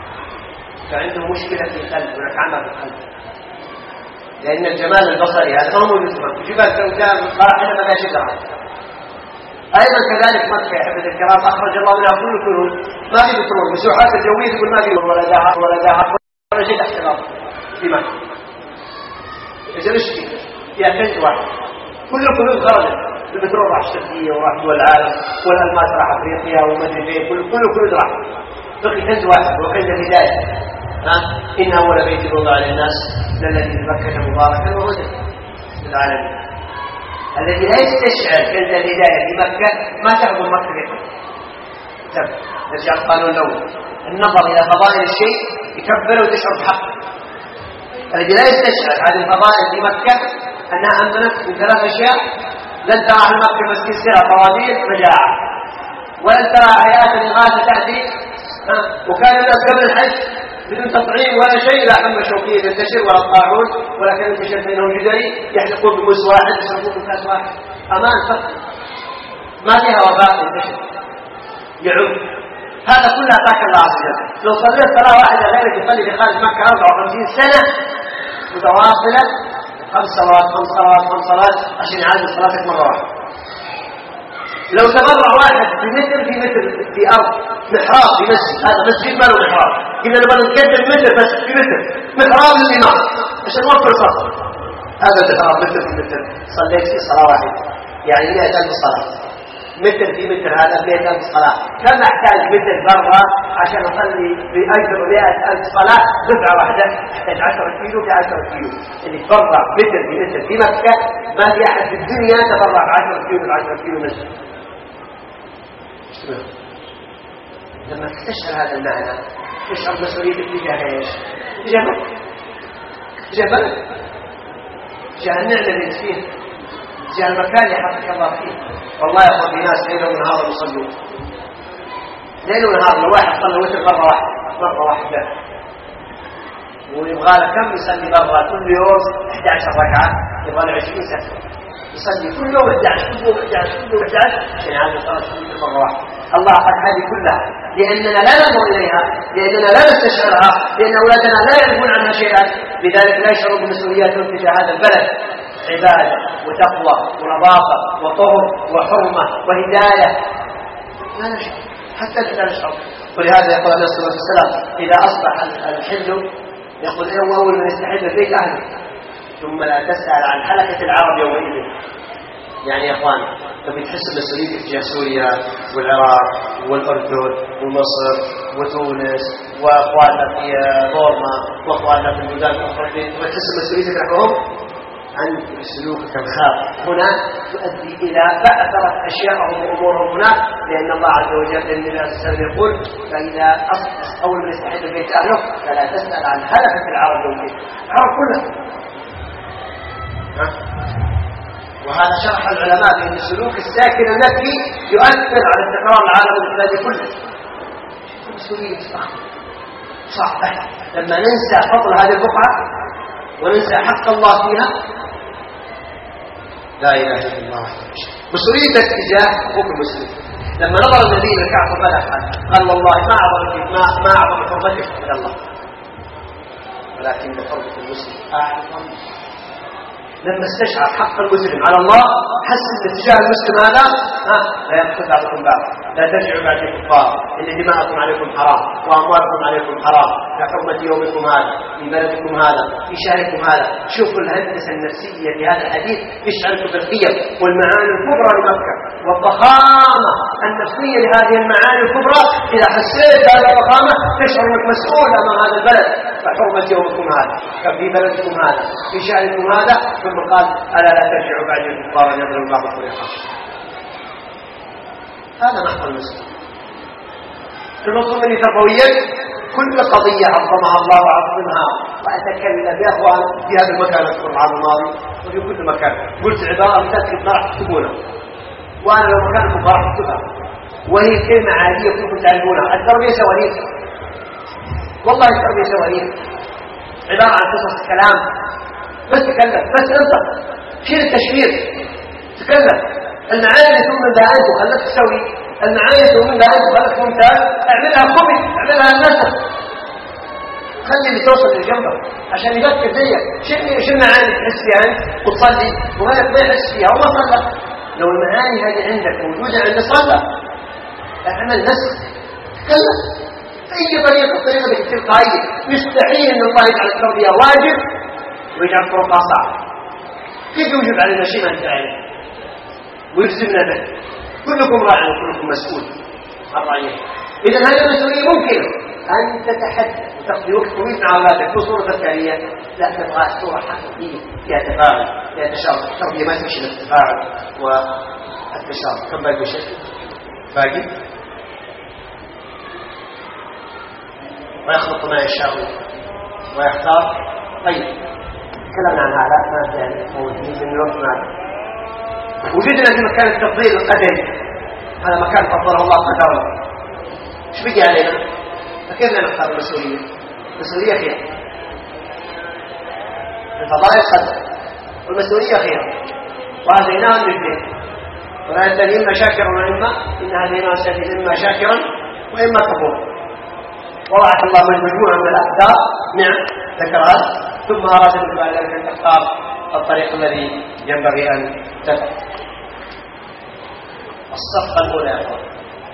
فعنده مشكلة في القلب، هناك عمى في القلب، لأن الجمال البصري هذا هو موجود في مكة. جبال سوداء مصطلحة ما لا شجرة. أيضا كذلك مكة يا حفظ الكرام أخرج الله منها كل كنوز، ما في بترول، مسوحات الجوية تقول ما في ولا ذهب ولا ذهب ولا شيء تحت الأرض في مكة. إذا إيش فيها كنز واحد، كل الكنوز خرجت، البترول راح الشرقية وراح دول العالم، والألماس راح أفريقيا ومدري فين، كل كل الكنوز راح. بقي كنز واحد وكنز الهداية. ها إن أول بيت وضع للناس الذي ببكة مباركا وهدى للعالمين. الذي لا يستشعر كنز الهداية في مكة ما تعبد مكة بيته. تب نرجع القانون الأول، النظر إلى فضائل الشيء يكبر وتشعر بحقه. الذي لا يستشعر هذه الفضائل في مكة أنها أمنت من ثلاث أشياء: لن ترى أهل مكة مسكين سرى طوابير مجاعة، ولن ترى حياة إغاثة تأتي، وكان الناس قبل الحج بدون تطعيم ولا شيء، لا حمى شوكية تنتشر ولا الطاعون ولا كان ينتشر بينهم جدري، يحلقون بموس واحد يشربون بكاس واحد. أمان فقط، ما فيها وباء ينتشر يعود. هذا كله أعطاك الله عز وجل. لو صليت صلاة واحدة غيرك يصلي في خارج مكة أربعة وخمسين سنة متواصلة، خمس صلوات خمس صلوات خمس صلوات عشان يعالج صلاتك مرة واحدة. لو تبرع واحد في متر في متر في أرض محراب في مسجد، هذا مسجد ما له محراب، قلنا نبغى نقدم متر بس في متر محراب للإمام عشان نوفر صلاة، هذا المحراب متر في متر صليت في صلاة واحدة يعني مئة ألف صلاة. متر في متر هذا مئة ألف صلاة. كم أحتاج متر برا عشان أصلي بأجر مئة ألف صلاة؟ دفعة واحدة أحتاج عشرة كيلو في عشرة كيلو. اللي تبرع متر في متر في مكة ما في أحد في الدنيا تبرع بعشرة كيلو في عشرة كيلو مسجد. لما تستشعر هذا المعنى تشعر مسؤوليتك تجاه ايش؟ تجاه مكة، تجاه بلد، تجاه النعمة اللي انت فيها، تجاه المكان اللي حطك الله فيه. والله يا اخوان في ناس ليلة ونهار يصلون ليل ونهار. لو واحد صلى وتر مرة واحدة مرة واحدة ويبغى له كم يصلي مرة كل يوم إحدى عشرة ركعة، يبغى له عشرين سنة يصلي كل يوم إحدى عشرة كل يوم إحدى عشرة كل يوم إحدى عشرة عشان هذا صلاة كل مرة واحدة. الله أعطاك هذه كلها لأننا لا ننظر إليها، لأننا لا نستشعرها، لأن أولادنا لا يعرفون عنها شيئا، لذلك لا يشعرون بمسؤولياتهم تجاه هذا البلد. عبادة وتقوى ونظافة وطهر وحرمة وهداية لا نشعر حتى لا نشعر. ولهذا يقول عليه الصلاة والسلام إذا أصبح الحل يقول إيه أول من يستحل البيت أهله ثم لا تسأل عن حلقة العرب يومئذ. يعني يا أخوان تبي تحس بمسؤوليتك تجاه سوريا والعراق والأردن ومصر وتونس وأخواننا في بورما وأخواننا في البلدان الأخرى، تبي تحس بمسؤوليتك نحوهم عن سلوكك الخاطئ هنا تؤدي إلى بعثرة أشياءهم وأمورهم هناك، لأن الله عز وجل النبي صلى الله عليه وسلم يقول فإذا أصبح أول من يستحل البيت أهله فلا تسأل عن هلكة العرب والبيت العرب كلها. وهذا شرح العلماء بأن سلوك الساكن النفسي يؤثر على استقرار العالم الإسلامي كله. مسؤولية صعب لما ننسى فضل هذه البقعة وننسى حق الله فيها. لا إله إلا الله. مسؤوليتك تجاه أخوك المسلم. لما نظر النبي للكعبة ماذا قال؟ قال والله ما أعظم ما ما أعظم حرمتك من الله، ولكن حرمة المسلم أعظم. لما استشعر حق المسلم على الله حس ان اتجاه المسلم هذا ها لا يقتل بعضكم بعض، لا ترجعوا بعد الكفار، ان دماءكم عليكم حرام واموالكم عليكم حرام كحرمة يومكم هذا في بلدكم هذا في شهركم هذا. شوفوا الهندسة النفسية في هذا الحديث يشعركم بالقيم والمعاني الكبرى لمكة والضخامة النفسية لهذه المعاني الكبرى. إذا حسيت هذه الضخامة تشعر انك مسؤول امام هذا البلد. فحرمة يومكم هذا في بلدكم هذا في شهركم هذا. ثم قال ألا لا ترجعوا بعد الكفار يضرب بعضكم رقابا. هذا محور المسلم. المطلوب مني تربويا كل قضية عظمها الله وعظمها وأتكلم يا أخوان في هذا المكان أذكر العام الماضي وفي كل مكان قلت عبارة متأكد ما راح تكتبونها، وأنا لو مكانكم ما راح أكتبها، وهي كلمة عادية كلكم تعلمونها. التربية سواليف، والله التربية سواليف، عبارة عن قصص كلام. بس تكلم بس انطق، شيل التشوير، تكلم. المعاني اللي تؤمن بها انت وخلك تسوي، المعاني اللي تؤمن بها انت وخلك ممتاز اعملها خبز، اعملها نسخ، خلي اللي توصل لجنبك عشان يفكر زيك. شيل شيل المعاني تحس فيها انت وتصلي وغيرك ما يحس فيها وما صلى. لو المعاني هذه عندك موجوده عند صلى اعمل نسخ، تكلم اي طريقه طريقه التلقائيه. يستحيل ان الله يجعل التربيه واجب ويجعل طرقها صعب. كيف يوجب علينا شيء ما نفعله ويلزمنا به؟ كلكم راع وكلكم مسؤول عن رعيته. اذا هذه المسؤوليه ممكن ان تتحدث وتقضي وقت طويل مع اولادك بصوره تذكاريه، لا تبغى صوره حقيقيه فيها تفاعل فيها تشارك. التربيه ما تمشي بالتفاعل والتشارك. كم باقي شيء؟ باقي ويخلق ما يشاء ويختار. طيب تكلمنا عن هذا ما زال موجود من الوقت معنا. وجدنا في مكان التفضيل القدري، هذا مكان فضله الله قدره. ايش بقي علينا؟ فكيف نختار المسؤوليه؟ المسؤوليه خير، الفضائل قدر والمسؤوليه خير، وهديناهم الاثنين ولا يزال اما شاكرا واما ان هديناه السبيل اما شاكرا واما كفورا. وضعت الله مجموعه من الاقدار نعم ذكرها، ثم أراد من بعد ذلك أن تختار الطريق الذي ينبغي أن تتبع. الصفقة الأولى يا أخوان،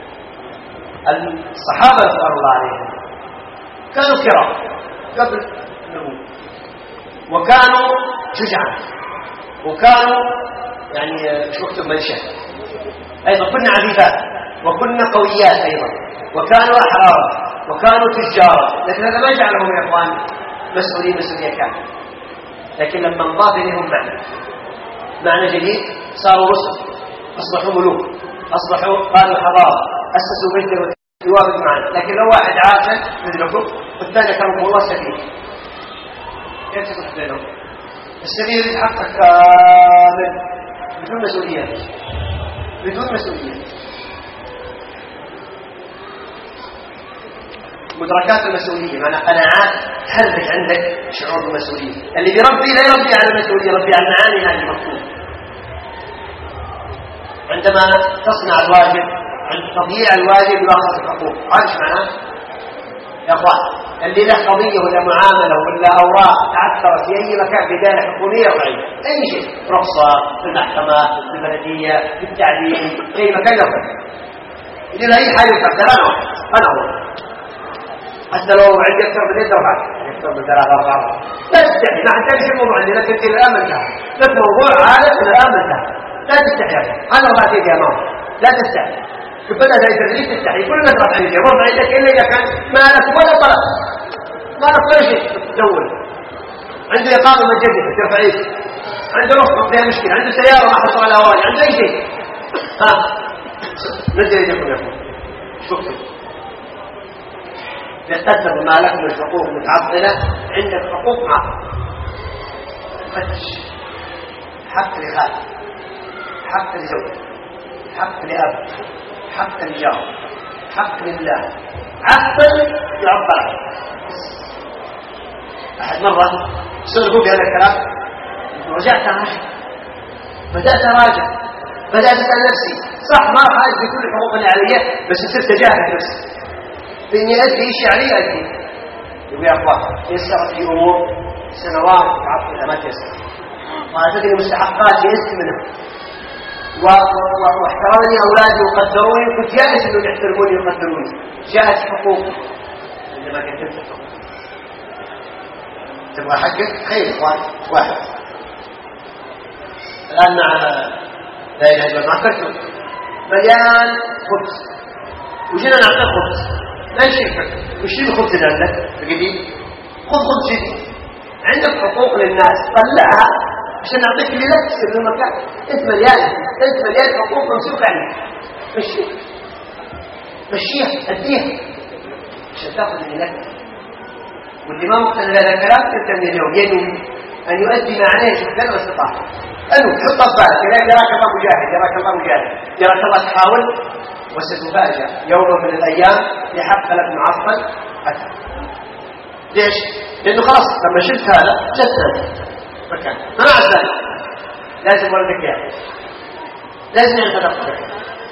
الصحابة رضوان الله عليهم كانوا كرام قبل النبوة، وكانوا شجعان، وكانوا يعني شو اكتب منشأ أيضا، كنا عفيفات وكنا قويات أيضا، وكانوا أحرارا وكانوا تجارا. لكن هذا ما جعلهم يا أخوان مسؤولين مسؤولية كاملة. لكن لما انضاف إليهم معنى معنى جديد صاروا رسل، أصبحوا ملوك، أصبحوا قادوا حضارة، أسسوا مجد ويوافق معنا. لكن لو واحد عاقل مثلكم والثاني كرمكم الله سبيل، كيف تكون بينهم؟ السبيل يتحقق كامل بدون مسؤولية، بدون مسؤولية. مدركات المسؤولية، معنى قناعات تحرك عندك شعور بالمسؤولية. اللي بيربي لا يربي على المسؤولية، يربي على المعاني هذه المفهوم. عندما تصنع الواجب عند تضييع الواجب يؤخذ الحقوق. عارف معناه يا اخوان؟ اللي له قضية ولا معاملة ولا أوراق تعثرت في أي مكان في دائرة حكومية أو غيره، أي شيء، رخصة في المحكمة، في البلدية، في التعليم، في أي مكان يقف إذا أي حاجة يفكر أنا أنا هو حتى لو عندي أكثر من يد رفعت أكثر من ثلاثة أربعة لا تستحي. ما حتى ليش الموضوع عندنا كنت الآن منتهى لك موضوع عالم الآن منتهى لا تستحي. أنا رفعت يدي أمامه لا تستحي. شوف بدأ ذا يتدريس تستحي كل الناس رفع يدي ورفع يدك إلا إذا كان ما لك ولا طلب ما لك ولا شيء تدور. عنده إقامة مجددة ترفع يدك، عنده رخصة فيها مشكلة، عنده سيارة ما حصل على أواني، عنده أي شيء ها نزل يدكم يا أخوان. شكرا يقدر ما لك من الحقوق متعطلة. عندك حقوق معه فتش حق لخالد، حق لزوج، حق لأب، حق لجار، حق لله، عقل يعبر عنه. أحد مرة سألوا بهذا الكلام رجعت أراجع بدأت أراجع بدأت أسأل نفسي صح ما راح أجد كل الحقوق اللي علي بس صرت أجاهد نفسي بإني أدري إيش علي أدري. يقول يا أخوان يسرت في أمور سنوات تعطلها ما تيسر وأنا تدري مستحقات يئست منها واحترمني أولادي وقدروني وكنت يائس أنهم يحترموني ويقدروني. جاءت حقوق عندما قدمت الحقوق تبغى حقك خير إخوان واحد. الآن مع لا إله إلا الله كرتون مليان خبز وجينا نعطيك خبز لا شيء وش الخبز اللي عندك الجديد؟ خذ خبز جديد. عندك حقوق للناس طلعها عشان نعطيك اللي لا تصير في المكان. انت مليان انت مليان حقوق ممسوك عنك مشيها مشيها اديها عشان تاخذ اللي لك. واللي ما مقتنع بهذا الكلام انت من اليوم ينوي ان يؤدي ما عليه شكرا واستطاع انه تحط بالك يراك الله مجاهد يراك الله مجاهد يراك الله تحاول وستفاجأ يوم من الأيام لحق لك معطل أتى. ليش؟ لأنه خلاص لما شلت هذا جت هذا مكان ما مع ذلك لازم ولدك يعني لازم يعرف نفسك.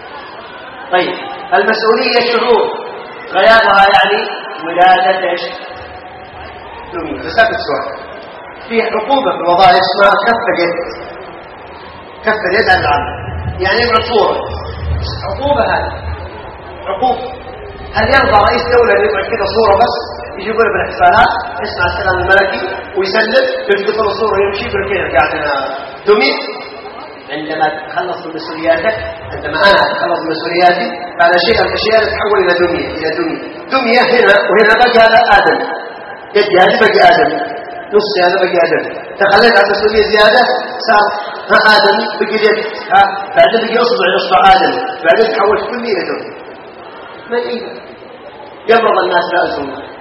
طيب المسؤولية شعور غيابها يعني ولادة ايش؟ دمية. بسألك السؤال في عقوبة في الوظائف اسمها كف اليد. كف اليد عن العمل يعني يبعد صورة عقوبة. هذه عقوبة. هل يرضى رئيس دولة أن يبعد كده صورة بس يجيبون بالاحتفالات يسمع السلام الملكي ويسلم يلتقط له صورة ويمشي يقول كذا قاعد أنا دمي؟ عندما تتخلص من مسؤولياتك عندما أنا أتخلص من مسؤولياتي فأنا شيء من الأشياء تتحول إلى دمية إلى دمية دمية هنا وهنا بقى هذا آدم يدي هذه بقي آدم نص هذا بقي آدم تخليت عن مسؤولية زيادة صار ها آدم بقي اليد ها بعدين بقي أصبع نصف آدم بعدين تحولت كل إلى دمية. ما إيه يمرض الناس لا أزوم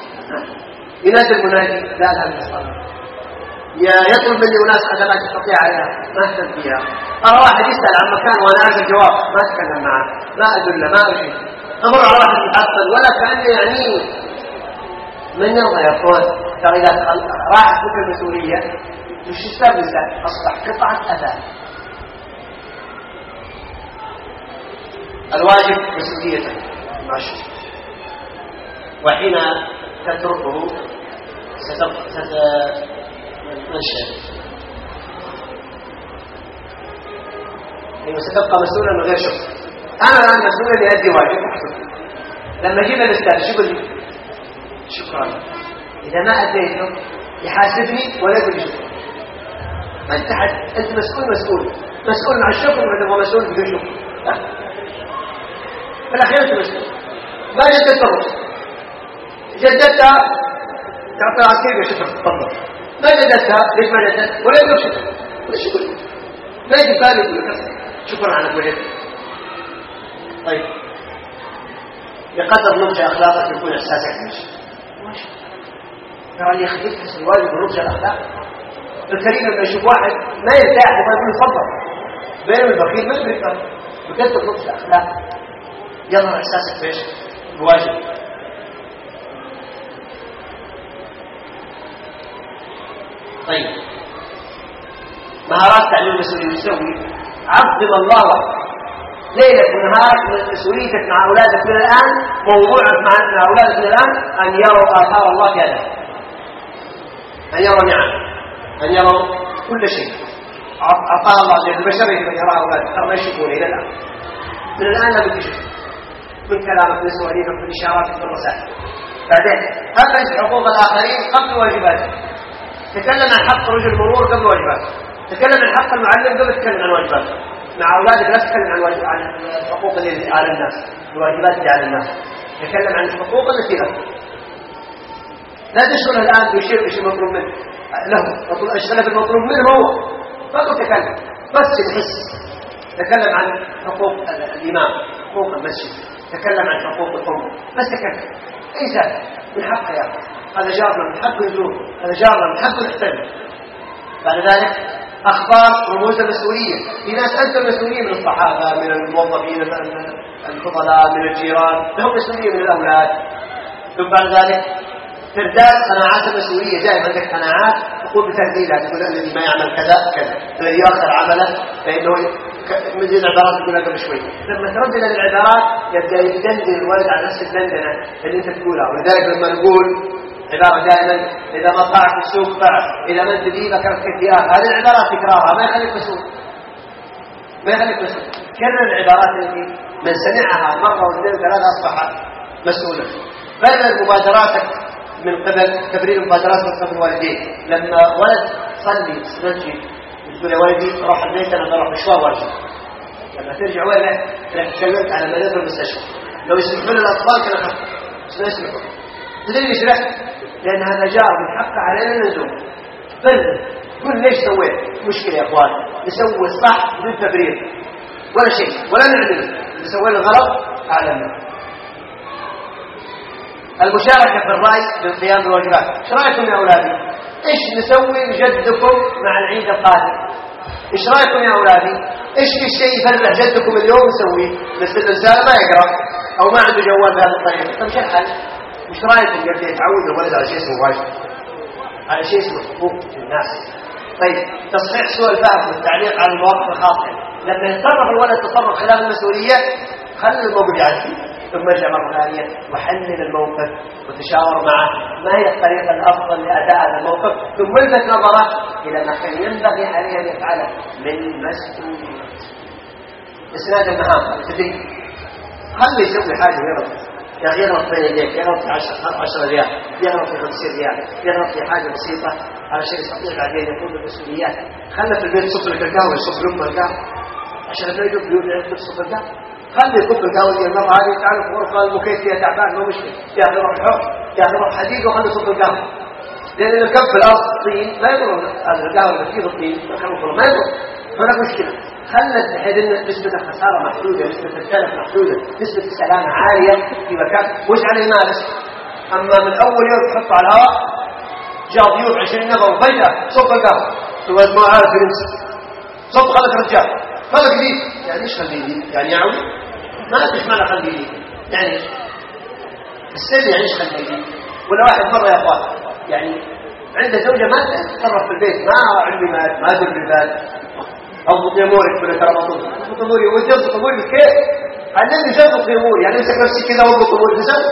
ينادي المنادي لا لا لا يا يطلب مني أناس خدمات تستطيع عليها ما أهتم فيها. أرى واحد يسأل عن مكان وأنا أعرف الجواب ما أتكلم معه ما أدله ما أشيء أمر على واحد متعطل ولا كأنه يعني من يرضى يا أخوان. ترى إذا راحت بك المسؤولية وش يستلزم أصبح قطعة أثاث. الواجب مسؤوليته ماشي وحين تتركه ستنشأ يعني ستبقى مسؤولا من غير شكر. أنا الآن مسؤول لأدي واجب لما جيب الأستاذ شو يقول لي شكرا إذا ما أديته يحاسبني ولا يقول لي شكرا. ما أنت حد أنت مسؤول مسؤول مسؤول مع الشكر ولا هو مسؤول بدون شكر لا في الأخير أنت مسؤول. ما جددت الرسل جددتها تعطي عسكري شكرا تفضل ما جددتها ليش ما جددت ولا يقول شكرا ولا شكرا ما يجي فارق يقول لك شكرا على كل. طيب بقدر نضج أخلاقك يكون إحساسك ماشي ترى اللي يخليك تحس الواجب ونضج الأخلاق. الكريم لما يشوف واحد ما يرتاح يقول له تفضل بينما البخيل ما يقدر بكثر نضج الأخلاق يظهر إحساسك بإيش؟ بواجب. طيب مهارات تعليم المسؤولية تسوي عظم الله وقتك ليلك ونهارك من مسؤوليتك مع أولادك من الآن. موضوعك مع أولادك من الآن أن يروا آثار الله في هذا، أن يروا نعم، أن يروا كل شيء أعطاه الله للبشرية من يرى أولادك ما يشوفون إلى الآن. من الآن لا بد يشوف من كلامك من سؤاليك من إشاراتك من رسائل. بعدين أبرز حقوق الآخرين قبل واجباتك. تكلم عن حق رجل المرور قبل واجباتك. تكلم عن حق المعلم قبل تتكلم عن واجباتك. مع أولادك لا تتكلم عن واجب عن حقوق اللي على الناس، الواجبات اللي على الناس. تكلم عن الحقوق التي له. لا تشغل الآن بشيء بشيء مطلوب منه له، اشتغل بالمطلوب منه هو فقط تكلم بس تحس. تكلم عن حقوق الإمام، حقوق المسجد، تكلم عن حقوق الأم بس تكلم. إنسان من حقه يا هذا جارنا من حقه يزور، هذا جارنا من حقه يحترم. بعد ذلك أخبار رموز المسؤولية. في ناس أنت المسؤولية من الصحابة، من الموظفين الفضلاء، من الجيران، لهم مسؤولية من الأولاد. ثم بعد ذلك ترداد قناعات المسؤولية. دائما عندك قناعات تقول بترديدها، تقول الذي ما يعمل كذا كذا، الذي يؤخر عمله فإنه من ذي العبارات تقولها قبل شوي. لما تردد العبارات يبدأ يدندن الولد على نفس الدندنة اللي أنت تقولها. ولذلك لما نقول عبارة دائما إذا ما طاعت السوق طاعت، إذا ما أنت ذي بكرت كثيرات، هذه العبارات تكرارها ما يخليك مسؤول، ما يخليك مسؤول. كرر العبارات التي من سمعها مرة واثنين وثلاثة أصبح مسؤولا. بدل مبادراتك من قبل تبرير المبادرات من قبل الوالدين. لما ولد صلي مسجد تقول يا ولدي روح البيت أنا بروح مشوار وارجع. لما ترجع وين رح تكلمت على مريض المستشفى. لو يسمحون الأطفال كان أخف بس ما يسمحون. تدري ليش لا؟ لأن هذا جار من حقه علينا ننزل. بل قل ليش سويت؟ مشكلة يا أخوان، نسوي الصح بدون تبرير ولا شيء ولا نعمله، نسوي الغلط أعلمنا. المشاركة في الرأي بالقيام بالواجبات. ايش رايكم يا أولادي؟ ايش نسوي لجدكم مع العيد القادم؟ ايش رايكم يا أولادي؟ ايش في شيء يفرح جدكم اليوم نسويه؟ بس الإنسان ما يقرأ أو ما عنده جوال بهذه الطريقة. طيب شو الحل؟ ايش رايكم قبل يتعود الولد على شيء اسمه واجب، على شيء اسمه حقوق الناس؟ طيب تصحيح سوء الفهم والتعليق على المواقف الخاطئة. لما يتصرف الولد تصرف خلاف المسؤولية خلي الموقف يعدي، ثم ارجع مرة ثانية وحلل الموقف وتشاور معه ما هي الطريقة الأفضل لأداء هذا الموقف، ثم الفت نظره إلى ما كان ينبغي عليه أن يفعله من مسؤولية. إسناد المهام التدريب. خلي يسوي حاجة ويرضى. يغلط بين يديك، يغلط في عشرة ريال، يغلط في خمسين ريال، يغلط في حاجة بسيطة على شيء يستطيع بعدين يكون بالمسؤوليات. خلنا في البيت صف لك القهوة يصف لهم القهوة عشان لا يجوب بيوت عندك تصف القهوة. خلي يصف القهوة دي المرة هذه تعالوا في غرفة المكيف فيها تعبان ما مشكلة، ياخذ روح حب ياخذ روح حديد وخلي يصف القهوة. لأن الكف في الأرض طين لا يضر هذا القهوة اللي فيه الطين ما يضر، هناك مشكلة. خلت بحيث ان نسبة الخسارة محدودة، نسبة التلف محدودة، نسبة السلامة عالية في مكان مش على يمارس. اما من اول يوم تحطه على الهواء جاء ضيوف عشرين نفر وفجأة صب القهوة ثم ما عارف ينسى صب خلق رجال خلق جديد. يعني ايش خلي جديد؟ يعني يعود ما ادري معنى خلي جديد يعني السر. يعني ايش خلي جديد؟ ولا واحد مرة يا اخوان يعني عنده زوجة ما تتصرف في البيت، ما علمت ما دور بالبال أضبط أمورك ولا ترى بطل أضبط أموري وتضبط أموري كيف؟ علمني تضبط أموري يعني أمسك نفسي كذا وأضبط أموري بسوي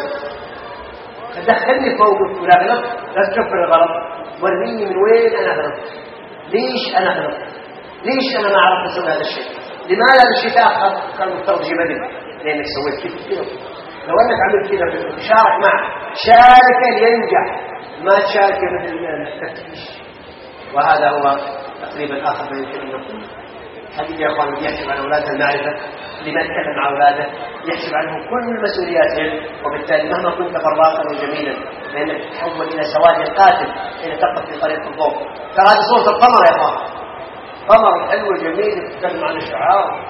دخلني في موقف ولا غلط لا تكفر الغلط وريني من وين أنا غلط، ليش أنا غلط، ليش أنا ما عرفت أسوي هذا الشيء، لماذا هذا الشيء تأخر؟ كان مفترض شيء بدري لأنك سويت كذا كذا. لو أنك عملت كذا تشارك معه شارك ينجح ما تشارك مثل التفتيش. وهذا هو تقريبا آخر ما يمكن أن نقول. حقيقة يا أخوان يحسب على أولاده المعرفة لما يتكلم مع أولاده، يحسب عنهم كل مسؤولياتهم، وبالتالي مهما كنت براقا وجميلا لأنك تتحول إلى سواد قاتل حين تقف في طريق الضوء. ترى هذه صورة القمر يا أخوان، قمر حلو جميل يتكلم عن الشعار.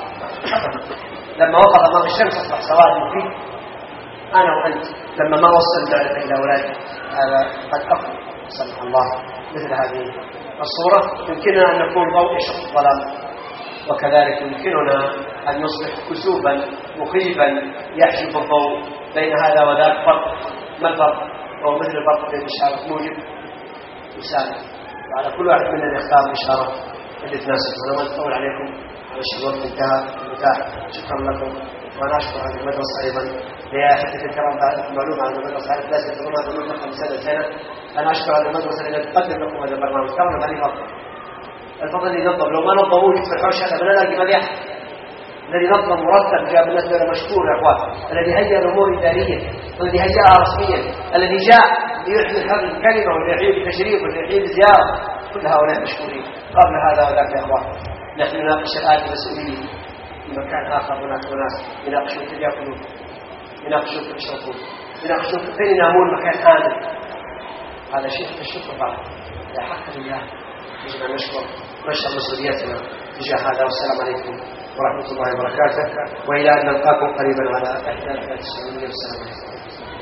لما وقف أمام الشمس أصبح سواد فيه. أنا وأنت لما ما وصل المعرفة إلى أولادي هذا قد أفضل. صلى الله مثل هذه الصورة يمكننا أن نكون ضوء يشق الظلام، وكذلك يمكننا أن نصبح كسوفا مخيفا يحجب الضوء بين هذا وذاك. فرق ما الفرق؟ هو مثل الفرق بين إشارة موجب وسالب. وعلى كل واحد منا يختار الإشارة اللي تناسب. وأنا ما أطول عليكم معلش الوقت انتهى المتاح. شكرا لكم. وأنا أشكر هذه المدرسة أيضا لأحدث الكرام معلومة عن المدرسة على ثلاثة سنوات ومن خمس سنة سنة. أنا أشكر هذه المدرسة التي تقدم لكم هذا البرنامج. كرم عليه فضل الفضل ينظم. لو ما نظموه يدفع الحوش هذا بلا لاقي مليح. الذي نظم مرتب جاء بالنسبة له مشكور يا أخوان. الذي هيأ الأمور إدارية، الذي هيأها رسميا، الذي جاء ليحيي هذه الكلمة واليحيي بالتشريف واليحيي بالزيارة، كل هؤلاء مشكورين. قبل هذا وذاك يا أخوان نحن نناقش الآن المسؤولين في مكان آخر. هناك ناس يناقشون كيف يأكلون، يناقشون كيف يشربون، يناقشون كيف ينامون مكان آمن. هذا شيء الشكر بعد لا حق لله. يجب أن نشكر نشر مسؤوليتنا تجاه هذا. والسلام عليكم ورحمة الله وبركاته، وإلى أن نلقاكم قريبا على إحدى الأحداث السعودية. والسلام عليكم.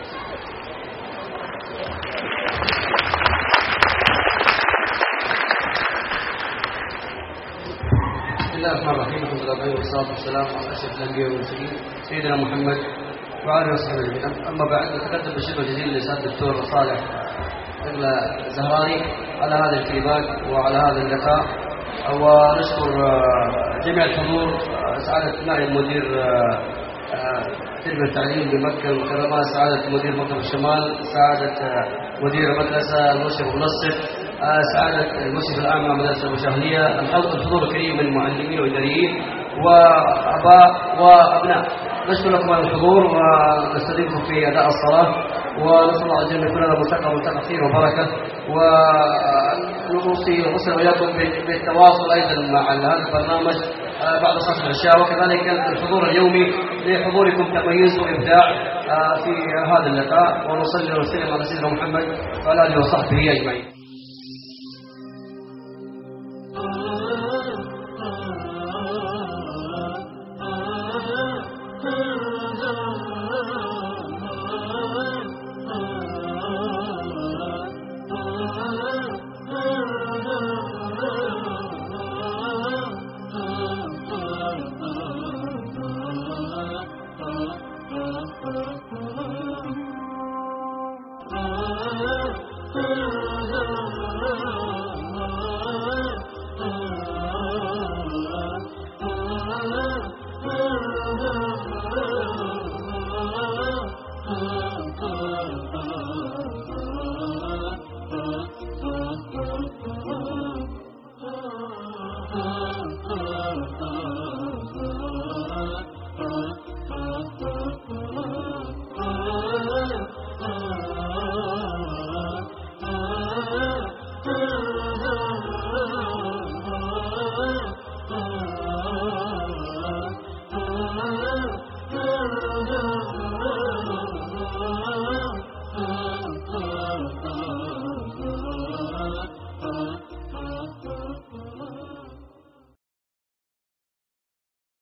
بسم الله الرحمن الرحيم. الحمد لله والصلاة والسلام على أشرف الأنبياء والمرسلين سيدنا محمد وعلى وصحبه أجمعين. أما بعد نتقدم بالشكر الجزيل للأستاذ الدكتور صالح الزهراني على هذا الكلمات وعلى هذا اللقاء، ونشكر جميع الحضور. سعادة نائب مدير التربية والتعليم بمكة المكرمة، سعادة مدير مكتب الشمال، سعادة مدير المدرسة المشرف المنصف، سعادة المشرف العام على المدرسة المشاهدية، الحضور الكريم من المعلمين والإداريين وآباء وأبناء. نشكر لكم على الحضور ونستضيفكم في أداء الصلاة، ونسأل الله عز وجل أن يكون لنا ملتقى ملتقى خير وبركة، ونوصي ونوصي وإياكم بالتواصل أيضا مع هذا البرنامج بعد صلاة العشاء، وكذلك الحضور اليومي لحضوركم تميز وإبداع في هذا اللقاء. ونصلي ونسلم على سيدنا محمد وعلى آله وصحبه أجمعين.